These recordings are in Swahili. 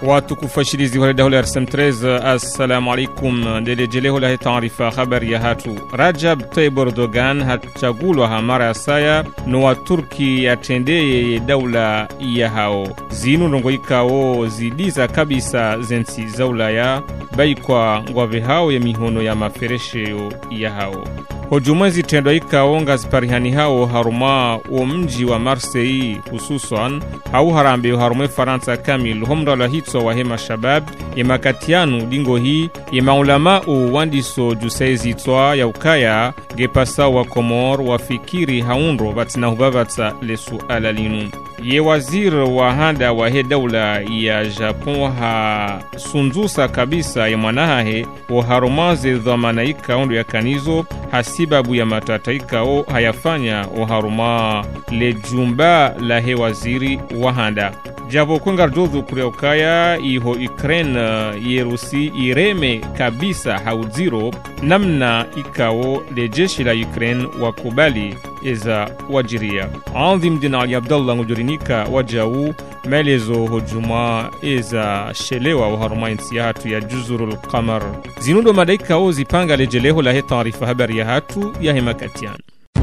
watukufashirizi wa dawla RM13 assalamu alaikum ndelejeleho la taarifa habari ya hatu Rajab Tayyip Erdogan hachagulwa hamara ya saya no wa Turki yatendeye dawla ya hao zinu ndongo ikao zidiza kabisa zensi za Ulaya baikwa ngwave hao ya mihono ya maferesheo ya hao hojumwezi tendo ikao ngaziparihani hao haruma wa mji wa Marseille hususan hau harambe harume Faransa kamil homra la hitso wa hema shabab emakatianu dingo hii emaulama wandiso jusaizi toa ya ukaya gepasa wa Komor wafikiri haunro batina hubavatsa lesu alalinu ye wazir wa handa wa he dawla ya Japon ha sunzusa kabisa ya mwanahahe wa harumaze dhamana ikaondo ya kanizo hasibabu ya matataika o hayafanya o haruma le jumba la he waziri wa handa jabo kungar jozu kure ukaya iho Ukraine yerusi ireme kabisa hauziro namna ikao le jeshi la Ukraine wakubali eza wajiria Anzim Dinali Abdallah ngujurinika wajau melezo hujuma eza shelewa wa haruma insiya hatu ya Juzurul Qamar zinundo madaika o zipanga lejeleho la he taarifa habari ya hatu ya hemakatian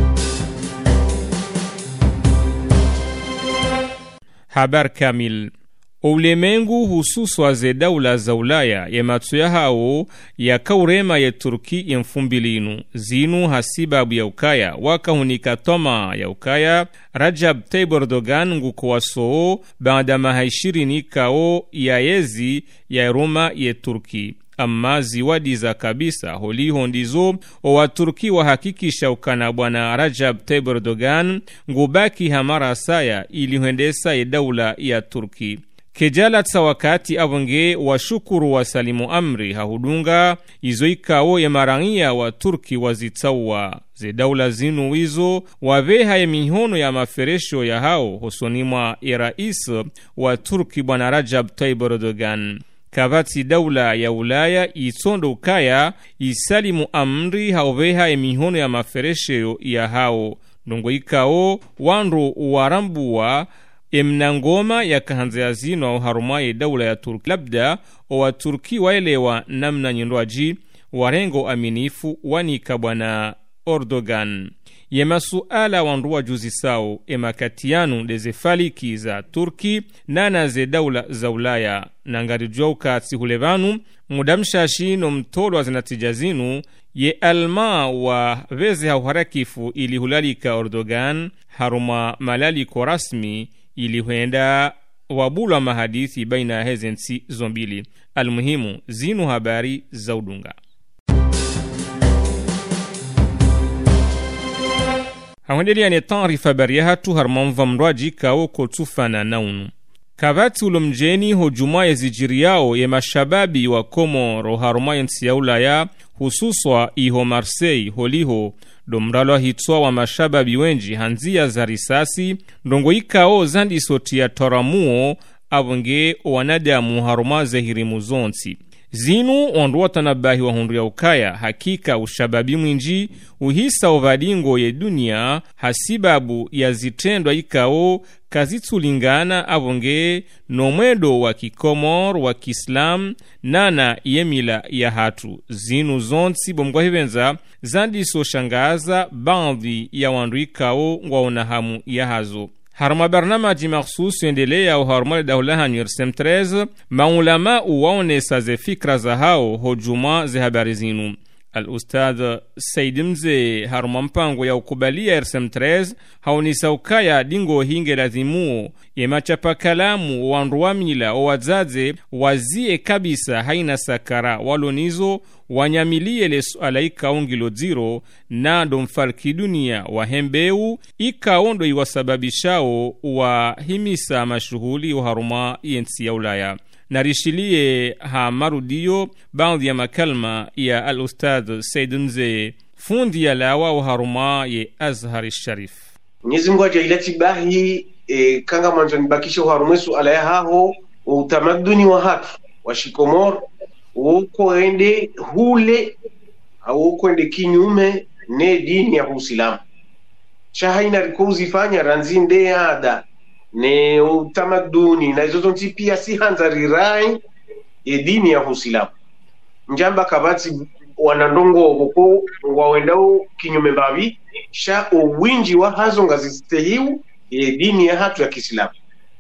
habar kamil ulemengu hususwa ze dawla za Ulaya ya matsuya hao ya kaurema ya Turki infumbilinu zinu hasibabu ya ukaya wakahunika toma ya ukaya Rajab Tayyip Erdogan ngukuwaso baada mahaishirini kao ya yezi ya Roma ya Turki amma ziwadiza kabisa holiho ndizo wa Turki wahakikisha ukana bwana Rajab Tayyip Erdogan ngubaki hamara saya ili huendesa ya dawla ya Turki kejala tsa wakati avonge wa shukuru wa salimu amri hahudunga izo ikao ya marangia wa Turki wazitawa ze dawla zinu wizo waveha ya mihono ya maferesho ya hao hosonimwa ya rais wa Turki bwana Rajab Tayyip Erdogan kavati dawla ya Ulaya itondo ukaya isalimu amri haoveha ya mihono ya maferesho ya hao ndongo ikao wandu warambuwa emnangoma ya kahanze ya zino au harumaye dawla ya Turki labda wa Turki waelewa namna nyindwaji warengo aminifu wanika bwana Erdogan yema suala wanduwa juzi sao emakatianu deze faliki za Turki nana ze dawla za Ulaya nangarijua ukatsi hulevanu mudamshashi no mtolo zinatijazinu ye alma wa veze hauharakifu ili hulalika Erdogan haruma malaliko rasmi ili huenda wabula mahadithi baina hezensi zombili almuhimu zinu habari za udunga hawendeli ne taarifa habari hatu harmamva mrwaji kao kotufana naunu kavati ulomjeni hojuma ya zijiriao ya mashababi wa Komoro harumayensi ya Ulaya hususwa iho Marseille holiho domralwa hitwa wa mashababi wenji hanzia za risasi ndongo ikao zandi soti ya toramuo avonge wanadamu harumaze hirimu zonsi zinu onduwa tanabahi wa hundu ya ukaya hakika ushababi mwinji uhisa ovadingo ye dunia hasibabu ya zitendwa ikao kazitulingana avonge nomwedo wa kikomor wa Kislam nana yemila ya hatu zinu zonsi bomgwa hivenza zandi so shangaza bandhi ya wandu ikao ngwaona hamu ya hazo harma barnamaji makhsus endelea au harma dawlaha RM13 maulama uwaonesa ze fikra za hao hojuma ze habari zinu al-ustadh Saidimze harma mpango ya ukubalia RM13 haonisa ukaya dingo hinge lazimuo yemachapa kalamu wanruamila o wazaze wazie kabisa haina sakara walonizo wanyamilie le suala ikaongilo ziro na domfarki dunia wahembeu ikaondo iwasababishao wahimisa mashughuli uharuma yensi ya Ulaya narishilie ha marudio baadhi ya makalma ya al-ustadh Saidunze fundi ya lawa uharuma ye Azhar Sharif Mwenyezi Mungu ajailati bahi kanga mwanzo nibakisha uharuma suala ya hao utamaduni wa hatu wa Shikomor uko ende hule au uko ende kinyume ne dini ya Uislamu shahaina rikuzifanya ranzinde ada ne utamaduni na hizo zonti pia si hanzarirai ya dini ya Uislamu njamba kabati wanandongo huko wawendao kinyume babi sha uwinji wa hazo ngazitehiu ya dini ya hatu ya Kiislamu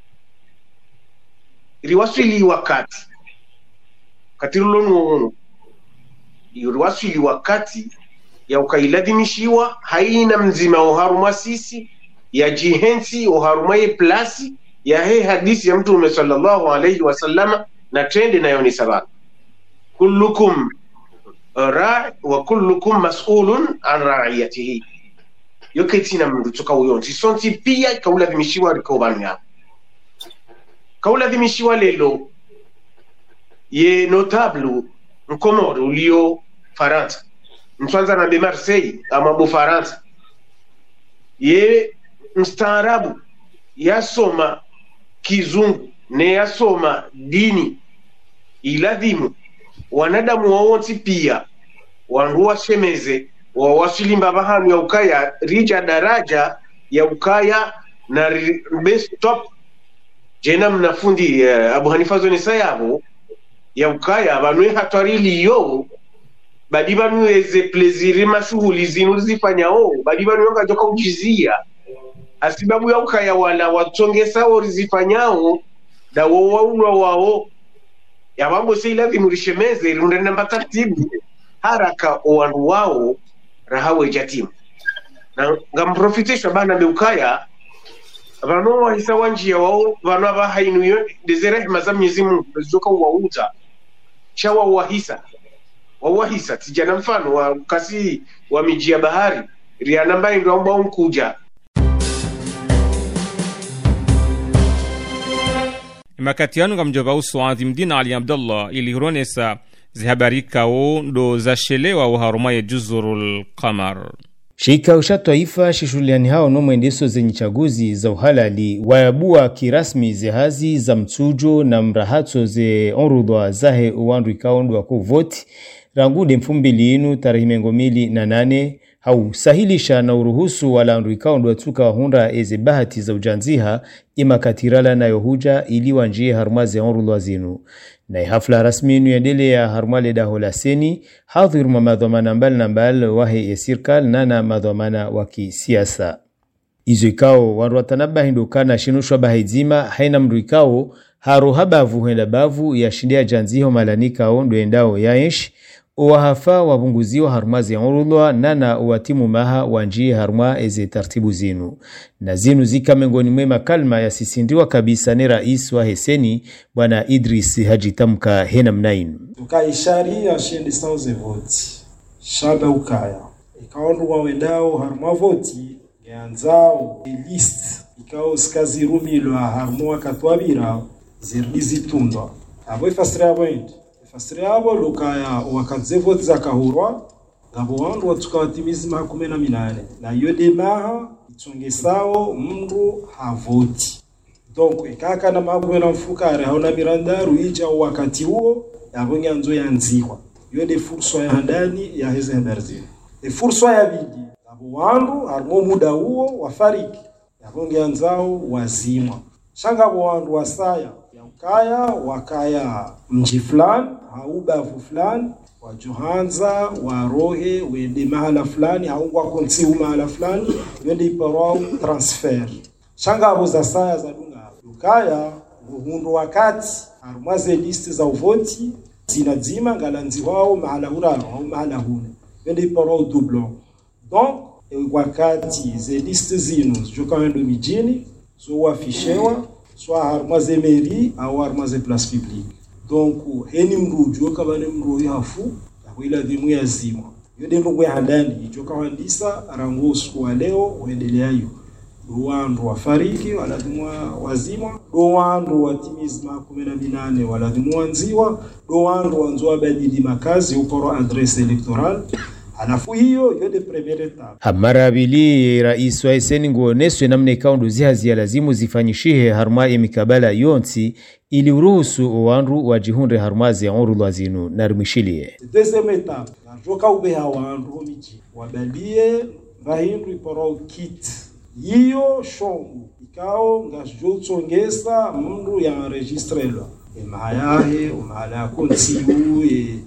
riwasili wakati katirulonu riwasili wakati ya ukailadhimishiwa haina mzima oharuma sisi ya jihensi oharuma ye plasi ya he hadisi ya Mtume sallallahu alayhi wasallama na trende nayo ni sababu kullukum ra'i wa kullukum mas'ulun an ra'iyatihi yoketina mndu toka uyonti sonti pia kauladhimishiwa rikobanu ya kauladhimishiwa lelo ye notable mkomoro ulio Faransa mtwanza na be Marseille ama bo Faransa ye mstaarabu yasoma kizungu ne yasoma dini iladhimu wanadamu wawonti pia wandu washemeze wawasilimba bahanu ya ukaya rija daraja ya ukaya na best top jena mnafundi Abu Hanifa zoni sayabo ya ukaya banwe hatwarili yo badi banweze pleziri mashughuli zinu zifanyao badi banwe joka ujizia asibabu ya ukaya wala watongesa orizifanyao da wao ya mambo si lazima rishemeze rundenda mbatatibu haraka owandu wao rahawe jatimu na ngamprofitesha bana beukaya bano wahisa wanjia wao bano abahainu dezere rehema Mwenyezi Mungu zoka wauta chawa wahisa tijana mfano wa kasi wa miji ya bahari riana mbai ndio ambao mkuja makatiano ngamjova usuadhi mdina Ali Abdullah ilironesa zihabarikao ndo zashelewa uharumaye Juzurul Qamar. Shirika usha taifa shishuliani hao no mwendeso zenye chaguzi za uhalali wayabua kirasmi zehazi za mtujo na mrahatso ze onrudwa zahe uwandu ikaondu wako voti rangude mfumbili inu tarehe 2008 hau sahilisha na uruhusu wala andu ikaondu watuka wahunda eze bahati za ujanziha ima katirala na yohuja ili wanjie harumaze onrudwa zinu. Na hafla rasmi inu yendele ya harumale da holaseni hadhiru mamadhamana mbali wahe ya sirkal na madhamana waki siasa. Izo ikao waruatanaba hindokana shinushwa bahizima haina mru ikao harohabavu henda bavu ya shindia janziho malanika ondo endao yaesh owahafa wabunguziwa harumazi ya urulwa na uwatimu maha wanjie haruma eze tartibu zinu. Na zinu zika mengoni mwema kalma ya sisindiwa kabisa ni rais wa Heseni bwana Idris Hajitamka hena mnainu. Tukaishari ya shende sauze voti. Shaba ukaya. Ikaondu wawendao haruma voti. Geanzao list. Ikao skazi rumilwa haruma katwabira. Zirdizi tundwa. Abo ifastre abo indi. Ifastre abo lukaya wakadze voti za kahurwa. Gabo wandu watukawatimizi 18. Na yode maha tungesao mndu havoti. Donc ikaka na magwe na mfukare hauna mirandaru ija wakati huo yabonga nzo yanziwa. Yode fursa ya handani ya heze heberzi. Fursa ya bidi. Abo wandu harimo muda huo wafariki. Yabonga nzao wazima. Shanga wandu wasaya ya ukaya wakaya mji fulani haubavu fulani wa Johanza wa Rohe wende mahala fulani haungwa konti mahala fulani wende iparao transfer shanga abo za saya za dunga ukaya nguhundo wakati harumaze listi za uvoti zinadzima ngalanzi wao mahala uraro au mahala hune wende iparao doublon. Donc wakati ze listi zinu joka wendo mijini so wafishewa so harumaze meri au harumaze place publique. Donc heni mruju wakabane mruju hafu wila dhimu ya zima yode ndungwe handani ijoka wandisa arangosu wa leo uendeleayo duwandu wafariki wala dhimu wazima duwandu watimizma 18 wala dhimu wanziwa duwandu wanzua badili makazi uporo adrese elektoral. Alafu hiyo yode premier etape. Hamara bili rais wa Heseni nguoneswe namna ikaundu zihazi ya lazimu zifanyishihe haruma ya mikabala yonsi ili uruhusu uwandu wajihunde harumazi ya urulwa zinu narumishilie. Deuxième etape, najoka ubeha wandu homiji. Wabadie vahindu iporo kit hiyo shongu ikao ngajotsongesa mndu ya enregistrelwa mahayahe umahala konsiu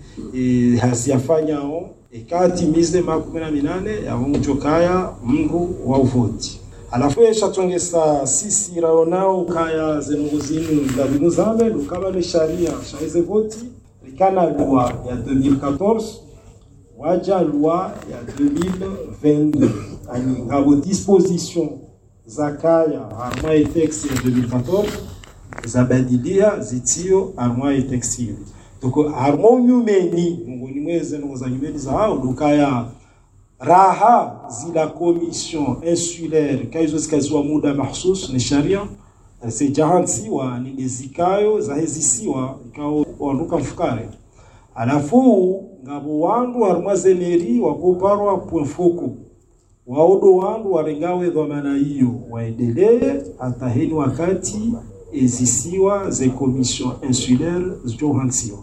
hasiyafanyao ikatimize 18 ya mchokaya mndu wa uvoti. Alafu yeshatongesa sisi raonao kaya zenongozinu ndabinu zambe lukaba ni sharia shaize voti likana loi ya 2014 waja loi ya 2022 ani ngabo disposition za kaya harma etex ya 2014 zabadilia zitio harma etex. Toko harma nyumeni ngoni mweze ngoza nyumeni za hao lukaya raha zila commission insulaire kaizo zikazwa muda mahsus ni sharia se jahansiwa ni dezikayo za hezisiwa ikao ondoka mfukare. Alafu ngabo wandu harmazeneri wakoparwa point foco waodo wandu warengawe dhamana hiyo waendelee hata heni wakati ezisiwa ze commission insulaire zohansiwa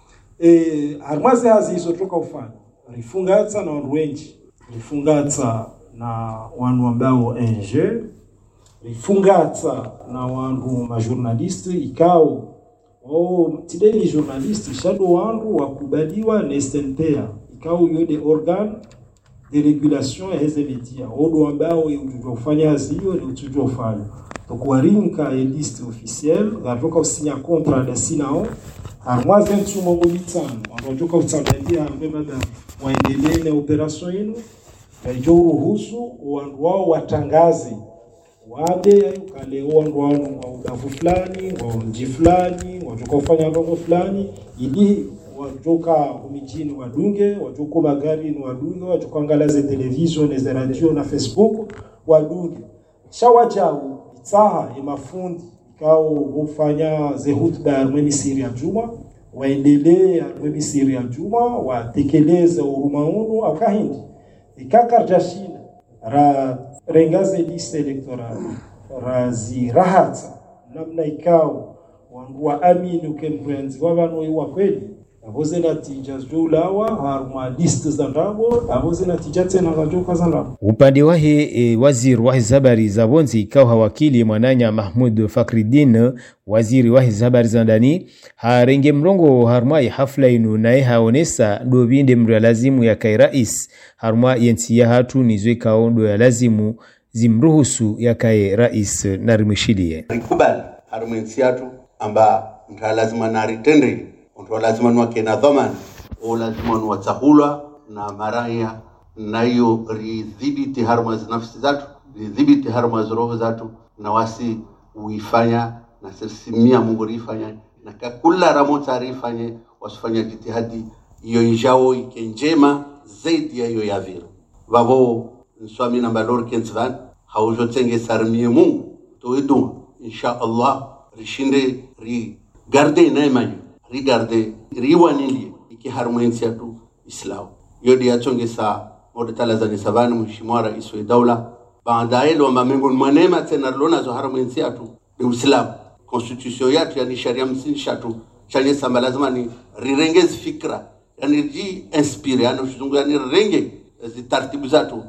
harmaze hazizo toka ufanya rifungatsa na wandu wengi rifungatsa na wandu ambao enje rifungatsa na wandu majournaliste ikao tideni journaliste shado wandu wakubaliwa nestempea ikao yode organ de regulation ya heze media odo ambao ufanya haziyo ni utujua ufanya tokuwarinka liste officielle gatoka usinya contrat de sinao harmaze ntumo ngolitano wandoka utsabadia mbemada waendelee na operation yenu ndio ruhusu wandu wao watangaze wade kale wandu wao udafu fulani wa mji fulani wajoka ufanya ndongo fulani ili wajoka umijini wadunge wajoka magari ni wadunge wajoka angalaze television na radio na Facebook wadunge shawajao itsaha ya mafundi ikao ufanya ze hutba mwemi siri ya juma waendelee mwemi siri ya juma watekeleze urumauno akahindi ikakarjashina ra rengaze liste electorale razi rahatsa namna ikao wandu wa amini ukempenzi wabano wa kweli aboze natija zulawa harma liste za ndabo aboze natija tena ngajoka za ndabo. Upande wahe waziri wa habari za bonzi ikao hawakili mwananya Mahmud Fakridin waziri wa habari za ndani harenge mrongo harma hafla inu nae haonesa dobinde mra lazimu ya kai rais harma yensi ya hatu nizwe kaondo ya lazimu zimruhusu ya kai rais narimshilie kubali harma yensi hatu amba mra lazima naritende ndio lazima nwake na dhamana au lazima nwatahulwa na maraya na hiyo ridhibiti harma za nafsi zatu ridhibiti harma za roho zatu na wasi uifanya na sirsimia Mungu rifanya na kila ramota rifanye wasifanya jitihadi hiyo injao ikenjema zaidi ya hiyo yavira babo nswami na balor kenzvan haujo tenge sarmie Mungu toedu insha Allah rishinde ri garde neema rigarde riwanilie iki harmoensi yetu Islam yodi yachongesa modetala za nisabani mheshimiwa rais wa daula baadaye lo mamengo mwanema tena lona zo harmoensi yetu Islam constitution yetu yani sharia msingi shatu chanye samba lazima ni rirengezi fikra yani ji inspire yani ushungu yani renge zitaratibu zatu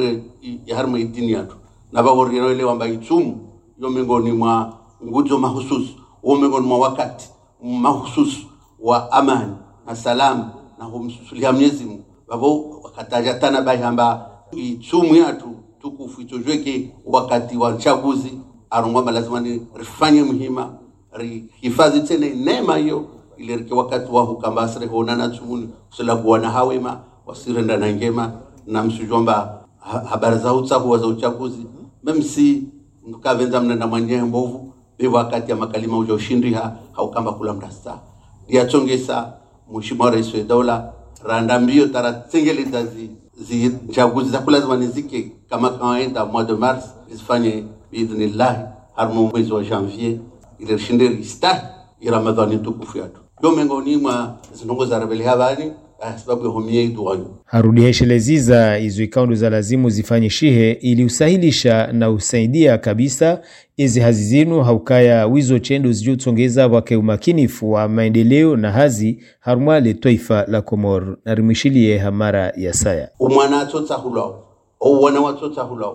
harmoe dini yetu na bagoriro ile wamba itumu yo mengoni mwa nguzo mahususi o mengoni mwa wakati mahususi wa amani na salamu na humsusulia Mwenyezi Mungu babo wakataja tana bayamba itumu yetu tukufu itojweke wakati wa uchaguzi arungwa lazima ni rifanye muhima hifadhi tena neema hiyo ile rike wakati wa hukambasre honana tumuni kusala kuona hawema wasirenda na ngema na msujomba habari za utsahu za uchaguzi memsi mkavenza mnenda mwenye mbovu be wakati ya makalima uja ushindi haukamba kula mdasta dia chongesa mheshimiwa rais wa daula randa mbio taratsengele zi chaguzi za lazima nizike kama kawaida mwezi de mars zifanye biidhnillah harmo mwezi wa janvier ile shinde rista ya ramadhani tukufu yetu ndio mengoni mwa zinongoza rebeli habari sababu ya homie iduanyo harudi hesheleziza izo ikaundo za lazimu zifanye shihe ili usahilisha na usaidia kabisa izi hazi zinu haukaya wizo chendo zijutsongeza wake umakinifu wa maendeleo na hazi harumale taifa la Komor na rimishilie hamara ya saya umwana atota hulao au wana watota hulao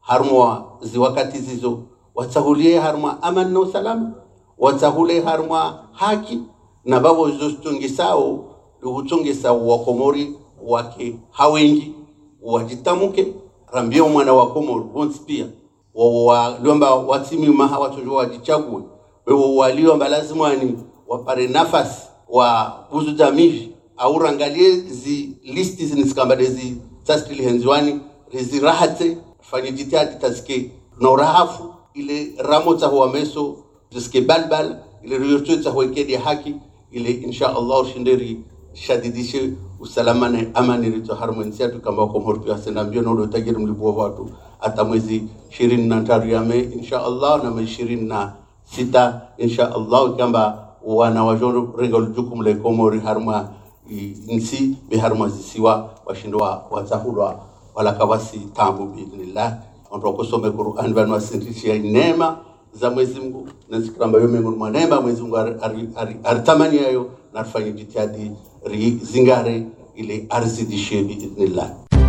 harmwa ziwakati zizo watsahulie harmwa amani na usalama, watsahulie harmwa haki na babo zostungisao luhutungisa wa Komori wake hawengi wajitamuke rambio mwana wa Komori wonspia wa lomba watimi maha watu wajichague wewe waliomba lazima ni wapare nafasi wa buzujamivi au rangalie zi listi zinisikambade zi tasili henziwani zi rahate fanye jitihadi tazike na urahafu ile ramota huwa meso ziske balbal ile riyotueta huwekedi haki ile insha Allah shinderi shadidishe usalama na amani rito harmonisia tukamba Komori pia sena mbio na tajiri mlibu wa watu hata mwezi 23 ya Mei insha Allah na mwezi 26 insha Allah kamba wana wajondo renga jukumu la Komori harma nsi be harma zisiwa washindwa watahulwa wala kawasi tambu biidhnillah ndo kusome Qur'an bana wasindishia neema za Mwenyezi Mungu na zikramba yome mwa neema Mwenyezi Mungu aritamani yayo na afanye jitihadi zingare ile arzidishe biidhnillah.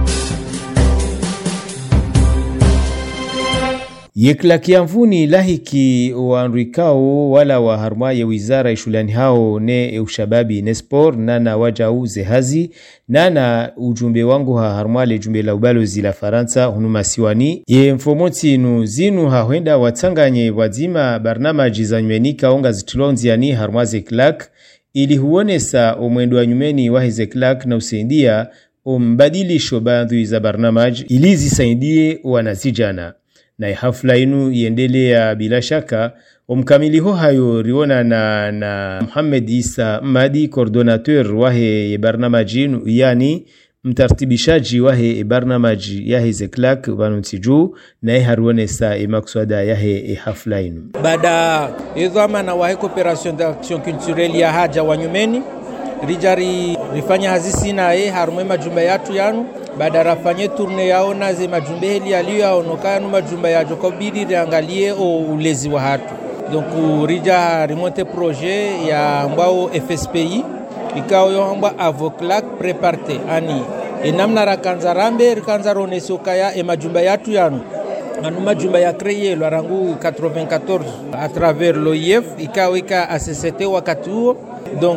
Yeklakiamvuni lahiki wanrikao wala wa harmaye wizara ishulani hao ne ushababi ne sport nana wajau zehazi nana ujumbe wangu ha harmale jumbe la ubalozi la Faransa hunuma siwani ye mfomoti nu zinu hawenda watanganye wazima barnamaji za nyumenika onga zitulonzi yani harmaze klak ili huonesa umwendo wa nyumeni wahize klak na usaindia umbadilisho bandhu za barnamaji ili zisaidie wanazijana. Na hafla inu iendelea bila shaka umkamiliho hayo riona na Muhammad Isa Madi coordinateur wahe barnamajinu yani mtartibishaji wahe barnamaji yahe zeklak vanuntiju na haruonesa makswada yahe hafla inu baada idhama na wahe coopération d'action culturelle ya haja wanyumeni rijari rifanya hazisi na harumwe majumba yatu yanu baada rafanye tourne yao na ze majumbe heli aliyoaonoka no majumba ya jokobiri riangalie ulezi wa hatu donc rija remonte projet ya ambao FSPI ikao yo amba avoclac préparte ani enamna rakanza rambe rikanza roneso kaya majumba yatu yanu anu majumba ya créé lo rangu 94 à travers l'OIF ikao ika ACCT wakati huo. Donc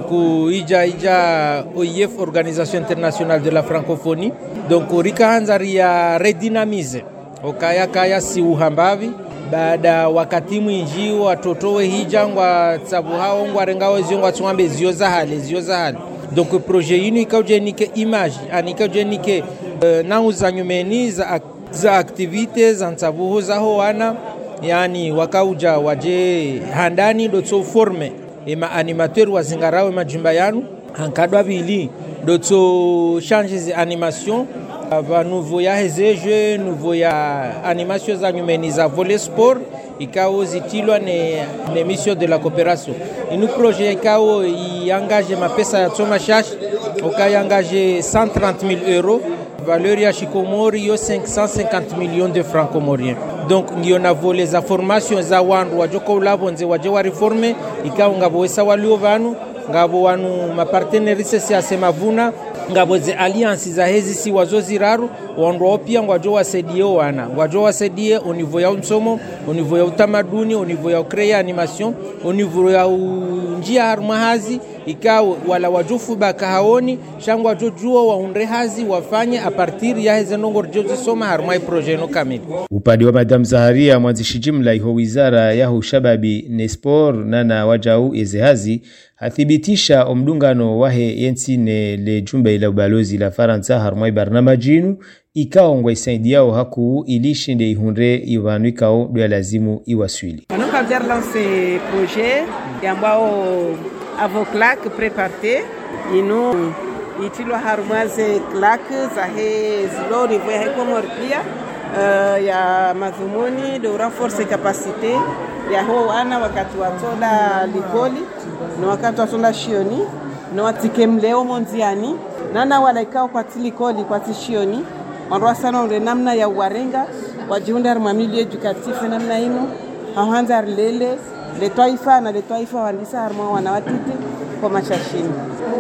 ija OIF Organisation Internationale de la Francophonie donc rikaanza ya redynamize kaya si uhambavi baada wakati mwinji watotowe hijangwa tsabu hao ngwarengao zingwa tswambe zio za hali donc projet yinu ikajenike image anikajenike nauza nyumeni za activities za tsabu za hoana yani wakauja waje handani dotso forme ema animateur wa zingarawe majumba yanu hankadwa bili dotso changes animation va nouveau ya hezeje nouveau ya animation za nyumeni za volley sport ikao zitilwa ne mission de la coopération inu projet ikao iangaje mapesa ya tsoma shash okayangaje 130,000 euros valeur ya Shikomori yo 550 millions de francs comoriens. Donc ndio na vole za formation za wandu wajoko ulabonze waje wa reforme ikao ngabo wesa walio vanu ngabo wanu mapartenerise si asemavuna ngabo ze alliance za hezi si wazozi raru wandu opia ngwajo wasaidie wana ngwajo wasaidie au niveau ya unsomo au niveau ya utamaduni au niveau ya créer animation au niveau ya njia harmahazi ikao wala wajufu bakahaoni shangwa jojua waunde hazi wafanye a partir ya heze nongorjo zisoma harmai projet no kamili. Upande wa Madam Zaharia mwanzishi jimla iho wizara ya ushababi nespor nana wajau ezehazi hathibitisha omdungano wahe yensi ne le jumba ila ubalozi la Faransa harmai barnamajinu ikao ngwa isaidiao haku ilishinde ihunre ivanu ikao doya lazimu iwaswili. On a déjà lancé projet yambao avoclac préparte ino itilo harmaze clac zahe zilo niveau ya Komorpia ya madhumuni de renforcer capacité ya ho ana wakati watola likoli na wakati watola shioni na watike mleo monziani nana wala ikao kwa tilikoli kwa tishioni wanroa sana ule namna ya warenga wajiunda harmamili educatif namna ino hawanza lele le taifa walisa harma wanawatiti kwa mashashini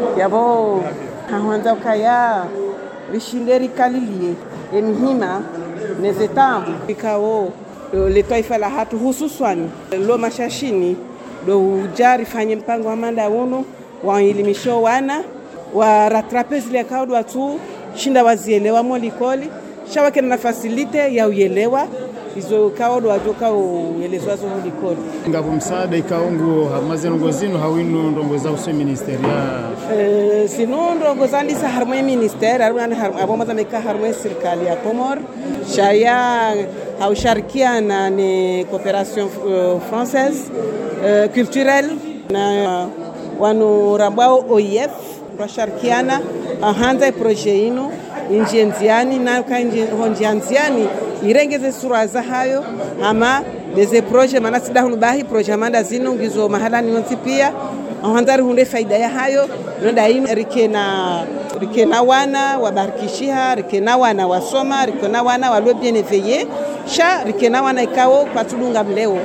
yabo hawanza kaya vishinderi kalilie emihima nezeta ikao le taifa la hatu hususan lo mashashini do ujari fanye mpango wa manda wono wa elimisho wana wa rattraper zile kaudu watu shinda wazielewa molikoli shawa kena facilite ya uelewa izo kaudu wajoka uelezwa zo molikoli ngabo msaada ikaongo hamaze ngozino hawinu ndongoza uso ministeria sino ndongoza ndisa harmonie ministère abo mazameka harmonie serikali ya Comore shaya hausharikiana ni coopération française culturelle na wanu rambao OIF washarikiana ahanza projet ino injenziani na kanje honjanziani irengeze sura za hayo ama deze projet maana sidahu bahi projet manda zino ngizo mahala ni onti pia ahandari hunde faida ya hayo ndio ino rikena wana wabarikishiha rikena wana wasoma rikena wana walio bien éveillé sha rikena wana ikao patulunga mleo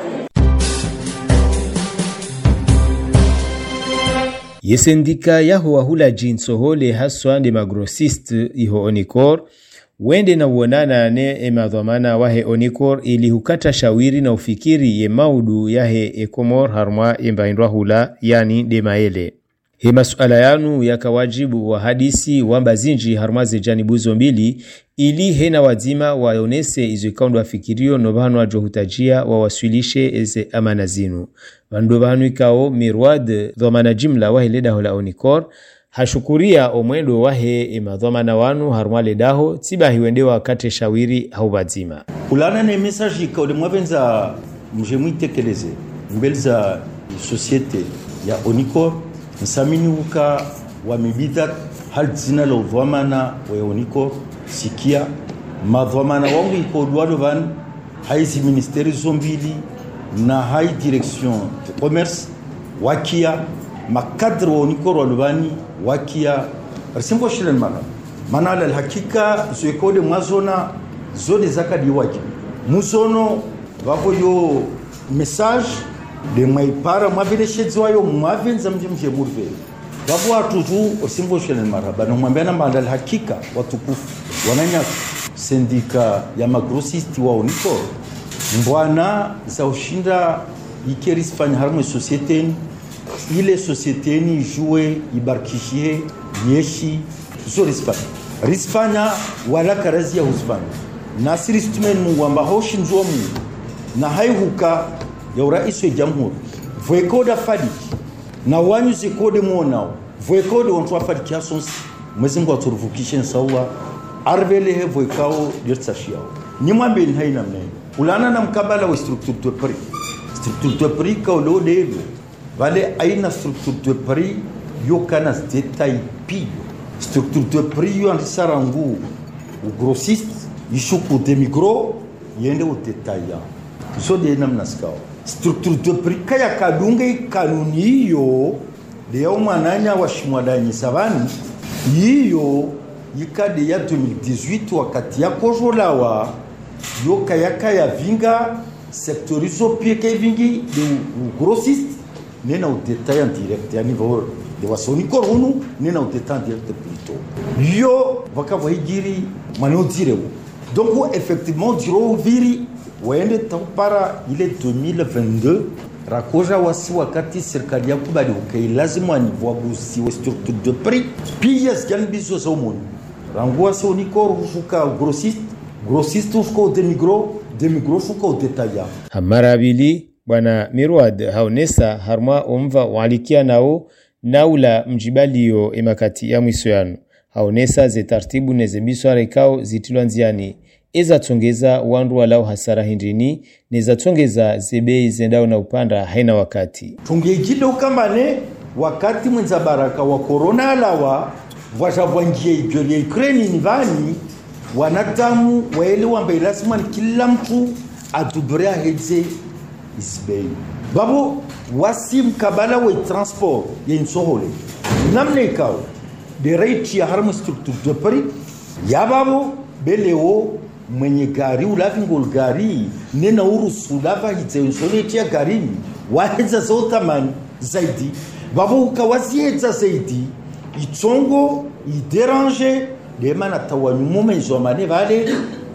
yesendika yaho wahula jinsohole haswa ndi magrossist iho Onicor wende na uonana ne emadhamana wahe Onicor ili hukata shawiri na ufikiri ye maudu yahe Ecomor harma imbaindwa hula yani demaele. He masuala yanu yakawajibu wa hadisi wamba zinji harmaze janibuzo mbili ili hena wazima waonese izo ikaundu wafikirio nobahanu wajohutajia wawasilishe eze amana zinu. Vandobahanu ikao Mirwad dhamana jimla wahe ledaho la Onicor hashukuria omwendo wahe imadhamana wanu harma ledaho tiba hiwende wakate shawiri hau wazima. Ulana ne message ikao de mwavenza mjemwite keleze mbelza societe ya Onicor nsamini uka wamibita halzina la udhamana wa Onicor sikia madhamana wangu iko duado van haisi ministeri zombili na hai direction de commerce wakia makadre wa Onicor walubani wakia risimbo shilen mana ala hakika zuekode mwazona zode zakadi waki musono wako yo message de maipara mwavile shedzwa yo mwavenza mjemje murve babu watu tu osimbo shelen maraba no mwambana mbandal hakika watukufu wananya sindika ya magrossist wa Onicor mbwana za ushinda ikeris fanya harmo societe ile societe ni jouer ibarkishie yeshi zo rispanya wala karazi ya Hispania nasiri stumen mungu amba hoshinzo mu na haihuka ya rais wa jamhuri voikoda fadi na wanyu zikode muonao voikode onto afadi kiasons mwezingo aturuvukishen sawa arvele he voikao dirtsashiao nimwambe ni haina mne ulana na mkabala wa structure de prix kaulo dego vale aina structure de prix yo kana detail pi structure de prix yo andisarangu u grossiste yishuku demigro yende u detail so de namna skao structure de prix kaya kadunge kanuni hiyo leo mwananya wa shimwadanyi sabani hiyo yikade ya 2018 wakati ya kojolawa yo kaya vinga sectorizo pieke vingi de grossiste nena au detail en direct ya niveau de Onicor hunu nena au detail en direct plutôt yo wakava higiri mano direwo donc effectivement diro viri waende tampara ile 2022 rakoja wasi wakati serikali ya kubali ukei lazima anivuagusi wa structure de prix pia zgalbizo za umoni rangua sa Onicor hufuka grossiste hufuka demigro hufuka udetaya hamara abili bwana Mirwad haonesa harma omva walikia nao naula mjibalio emakati ya mwiso yanu haonesa ze tartibu nezembiswa rekao zitilwa nziani eza tongeza wandu walao hasara hindini neza tongeza zebei zendao na upanda haina wakati tungejile ukambane wakati mwenza baraka wa corona alawa wajavwangie ibyo ya Ukraine nivani wanatamu waelewa mbe lazima kila mtu atudorea heze isbei babu wasi mkabala wa transport ya insohole namne ikao de rate ya harmu structure de prix ya babu beleo mwenye gari ulavingol gari nena urusu lava hitseonsoneti ya gari waheza zotamani zaidi babu ukawasieza zaidi itongo iderange de mana tawanyumo menzo mane vale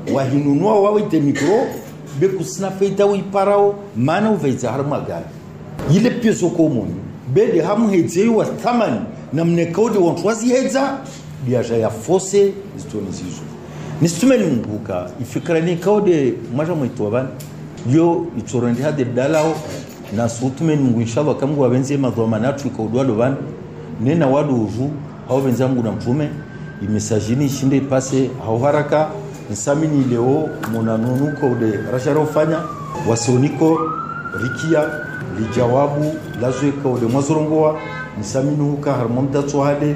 wahinunua wawite mikro bekusina feita wiparao mana uveiza harma gari ile peso komoni bede hamu hedzei wa thamani na mnekaudi wantwazi hedza biaja ya fose zitoni zizo nistumeni mbuka ifikrani kaude mara mwitu abana yo itorendi hade dalao na sutumeni mungu inshallah kamungu wabenze madhomanatu ikaudwalo bana nena wadu uvu hao benzangu na mtume imesajini shinde pase hao haraka nsamini leo munanunuko de rasharo fanya wasoniko rikia lijawabu lazweka ode mwazorongoa nsamini huka harmonda tsohade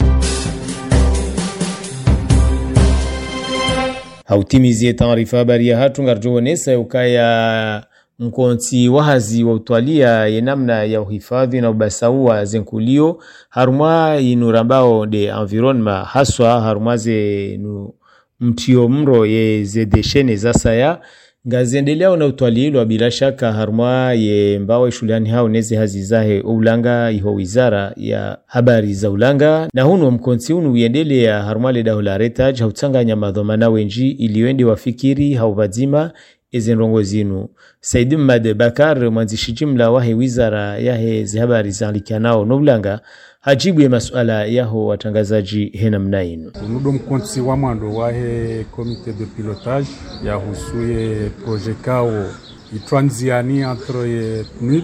hautimizie taarifa habari ya hatu ngarjoonesa ukaya mkonti wahazi wa utwalia ya namna ya uhifadhi na ubasaua zenkulio haruma inurambao de environnement haswa haruma ze mtio mro ye zedeshene za saya ngazendelea na utwalilo bila shaka haruma ye mbawa shulani hao neze hazizahe ulanga iho wizara ya habari za ulanga na hunu mkonti unu uendelea haruma le daula retaj hautanganya madhomana wenji iliwende wafikiri hauvadzima ezenrongo zinu. Saidi Mmad Bakar mwanzishi jimla wahe wizara yahe zihabari za likanao nobulanga hajibu ya masuala yaho watangazaji hena mnainu. Unudo mkonti wa mwando wahe komite de pilotage ya husuye projet kao itranziani entre ye PNUD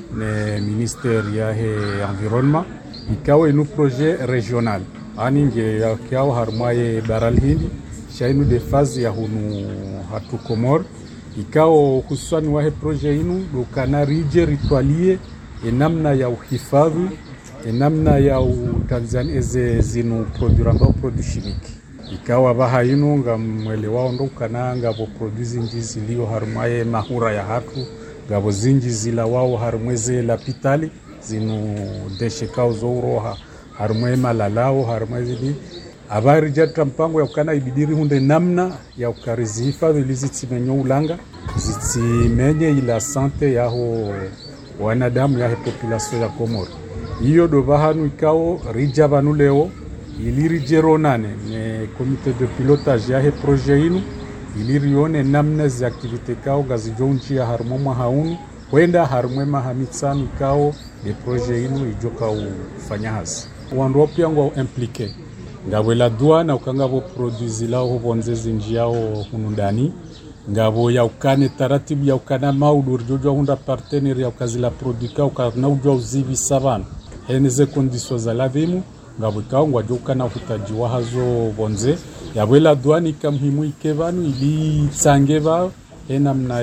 ne ministère yahe environnement ikawa inu projet régional aninge ya kiao harmaye baral hindi shainu de phase ya hunu hatu Komor ikao husuani wahe projet inu dokana rije ritualie enamna ya uhifadhi enamna ya Tanzania eze zinu produramba produit chimique ikawa baha inu nga mwele wao ndokana nga bo produit zinjizi liyo harumaye mahura ya hatu ngabo zinjizi la wao harumweze la pitali zinu deshe kao zouro harumwe malalao harumwe zili abari jatra mpango ya ukana ibidiri hunde namna ya ukarizi hifadhi lizitimenyo ulanga zitimenye ila sante yaho wanadamu yahe population ya Komoro iyo dovahanu ikao rija vanu leo iliri jeronane ne komite de pilotage yahe projet inu iliri yone namna zi aktivite kao gazijonchi ya harumoma haunu wenda harumema hamitsanu ikao de projet inu ijoka ufanya hasi wandu wapi yangu implike ngabo la douane ukangabo produzi lao hobonzezi njiao hunundani ngabo ya ukane taratibu ya ukana maudur jojo hunda partenaire ya ukazila produka ukana ujwa uzivi savana heneze conditions za lavimu ngabo kaungwa jokana hutaji wa hazo bonze ya bwela douane kamhimu ikevanu ili tsangeva enamna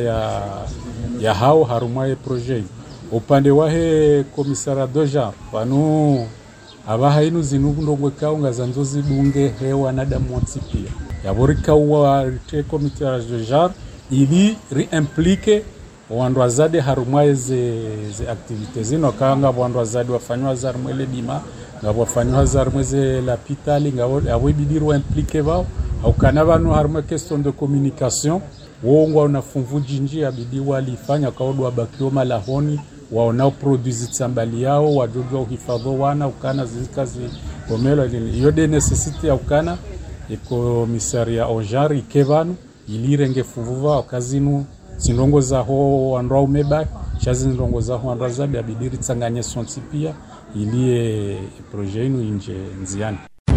ya hao harumaye projet upande wahe komisara doja panu abaha inu zinundongwe kaunga zanzozi dunge hewa nada mwotsi pia yaborika wa rite komite ya jar ili reimplique wandu azade harumwaye ze activités zino kanga wandu azade wafanywa zarmwele bima ngabo wafanywa zarmweze la pitali ngabo awibidiru implique bao au kana banu harumwa question de communication wongwa unafumvuji njia bidi walifanya kaodwa bakioma lahoni waonao produzi tsambali yao wajojwa uhifadho wana ukana zikazi komelo iyo de necessity ya ukana komisaria onjari kevanu ilirenge fuvuva wakazinu zindongo za ho andra umeba chazi zindongo za ho andra zabi abidiri tsanganye sonti pia ilie projet inu inje nziani.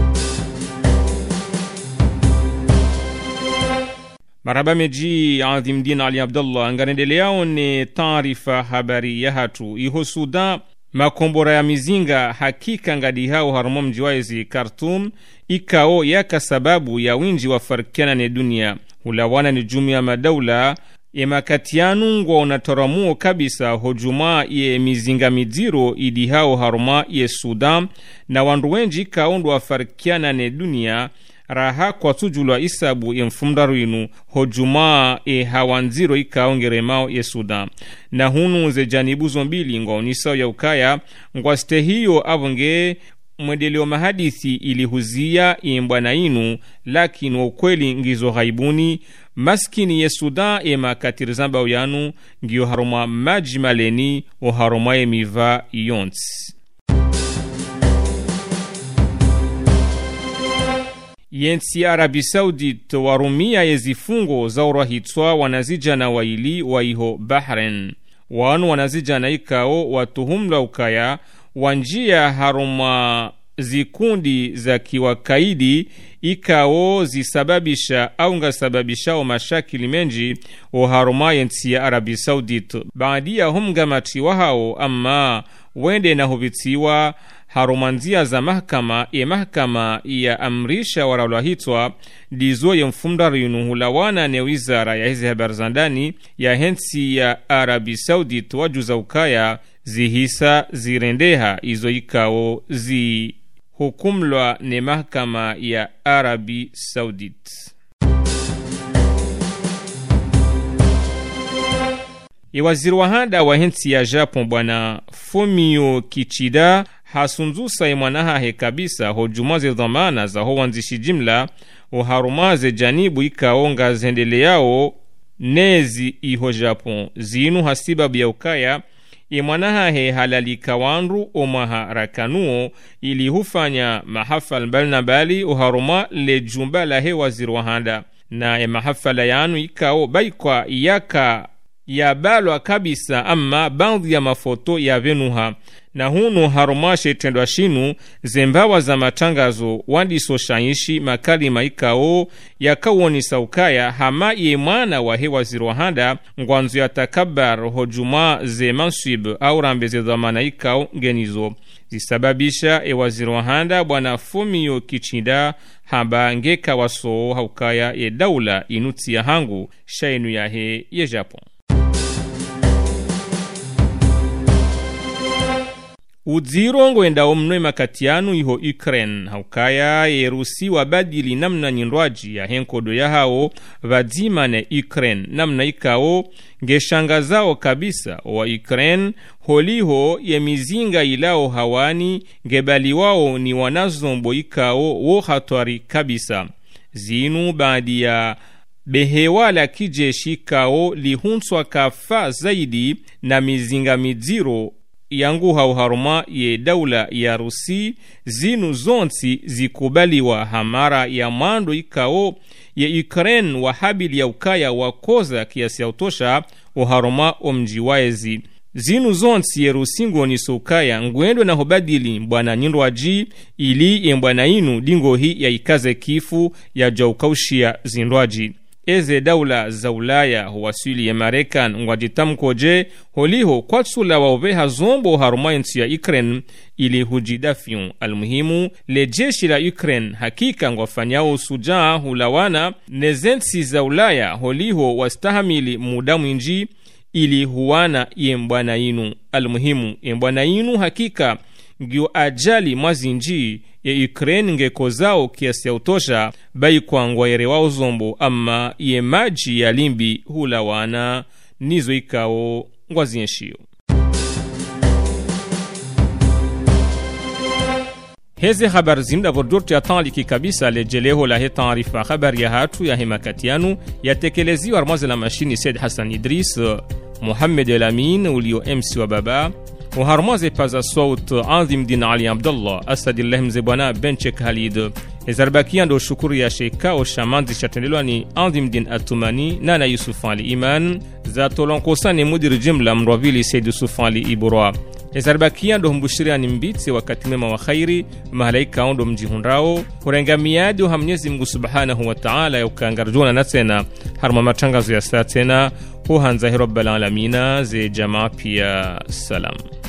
Marhaba meji Adhimdin Ali Abdullah angaendelea ne taarifa habari ya hatu ihosuda makombora ya mizinga hakika ngadi hao harumo mjiwaezi Khartoum ikao yaka sababu ya winji wa farkiana ne dunia ulawana ni jumia madaula emakatianu ngwa unatoramuo kabisa hojuma ye mizinga midziro idi hao haruma ye Sudan na wandu wenji kaundu wa farkiana ne dunia raha kwa tujulwa isabu mfumdaru inu hojuma hawanziro ikaongeremao ye Sudan na hunu ze janibu zombili ngaunisao ya ukaya ngwaste hiyo avonge mwedeleo mahadithi ilihuzia mbwana inu lakini ukweli ngizo ghaibuni maskini ye Sudan makatirizamba uyanu ngiyo haruma majimaleni o haruma miva yonts. yensi Arabi Saudit warumia yezifungo za urahitwa wanazijana waili waiho Bahrain. Wanu wanazijana ikao watuhumla ukaya wanjia haruma zikundi za kiwakaidi ikao zisababisha au ngasababisha mashakili menji uharuma yensi ya Arabi Saudit. Baadia humgamati wahao ama wende na huvitiwa harumanzia za mahakama ya amrisha waralwahitwa dizo ya mfumdari yunuhulawana ne wizara ya hizi habari za ndani ya hensi ya Arabi Saudit wajuza ukaya zihisa zirendeha izo ikao hukumlwa ne mahakama ya Arabi Saudit. Waziri wa handa wa hensi ya Japon bwana Fumio Kishida hasunzusa mwanahahe kabisa hojumaze dhamana za howanzishi jimla uharumaze janibu ikaonga zendele yao nezi iho Japon zinu hasibabu ya ukaya mwanahahe halalika wanru omaha rakanuo ili hufanya mahafal mbali bali uharuma le jumba la he waziri wa handa na mahafala yanu ikao baikwa yaka ya balwa kabisa ama baadhi ya mafoto ya venuha na hunu harumashe tendwa shinu zembawa za matangazo wandiso shaishi makali maikao ya kawoni saukaya hama ye mwana wa hewa zirohanda ngwanzu ya takabar hojuma ze mansib au rambeze dhamana ikao ngenizo zisababisha ewazirohanda bwana Fumio Kishida hamba ngeka waso haukaya ye daula inuti ya hangu shainu ya he ye Japon. Udzirongo enda omnwe makatianu iho Ukraine haukaya Yerusi wabadili namna nyindwaji ya henkodo ya hao vadzima ne Ukraine namna ikao ngeshangazao kabisa wa Ukraine holiho ye mizinga ilao hawani ngebali wao ni wanazombo ikao wo hatari kabisa zinu baadi ya behewa la kijeshi kao lihunswa kafa zaidi na mizinga midziro yangu hauharuma ye daula ya Rusi zinu zonti zikubaliwa hamara ya mando ikao ye Ukraine wa habili ya ukaya wakoza kiasi ya utosha uharuma omjiwaezi zinu zonti ye Rusi ngoni sukaya ngwendo na hobadili mbwana nyindwaji ili mbwana inu dingo hii ya ikaze kifu ya jaukaushia zindwaji. Eze daula za Ulaya huwasili ya Marekani ngwajitamkoje holiho kwa tsula waoveha zombo harumayensi ya Ukraine ili hujidafion. Almuhimu le jeshi la Ukraine hakika ngwafanyao sujaa hulawana nezensi za Ulaya holiho wastahamili muda mwinji ili huwana mbwana inu. Almuhimu mbwana inu hakika ngio ajali mwazinji ya Ukraine ngekozao kiasi ya utosha bai kwa ngwaere wao zombo ama ye maji ya limbi hulawana nizo ikao ngwazienshio. Heze habari zinda vodortu ya tanliki kabisa lejeleho la he taarifa habari ya hatu ya hemakatianu ya tekelezi wa armaze la mashini Said Hassan Idris Muhammad El-Amin ulio MC wa baba وهرمازي باز الصوت عظيم دين علي عبد الله أسد الله مزبانا بنشك هاليد إزرباكيان دو شكر يا شيكا وشامان دي شاتنلواني عظيم دين التماني نانا يوسف علي إيمان ذاتو لنقوصاني مدير جملة مروفيلي سيد يوسف علي إبروا إزرباكيان دو مبشريان مبيتسي وكاتمما وخيري مهلايكا دو مجيهون راو ورنغا ميادو همنيزي مغو سبحانه وتعالى يوكانغرجونا نتنا هرما مرشانغازو يا ساتنا هو هنزاهي رب العالمين زي جماعة بيا سلام.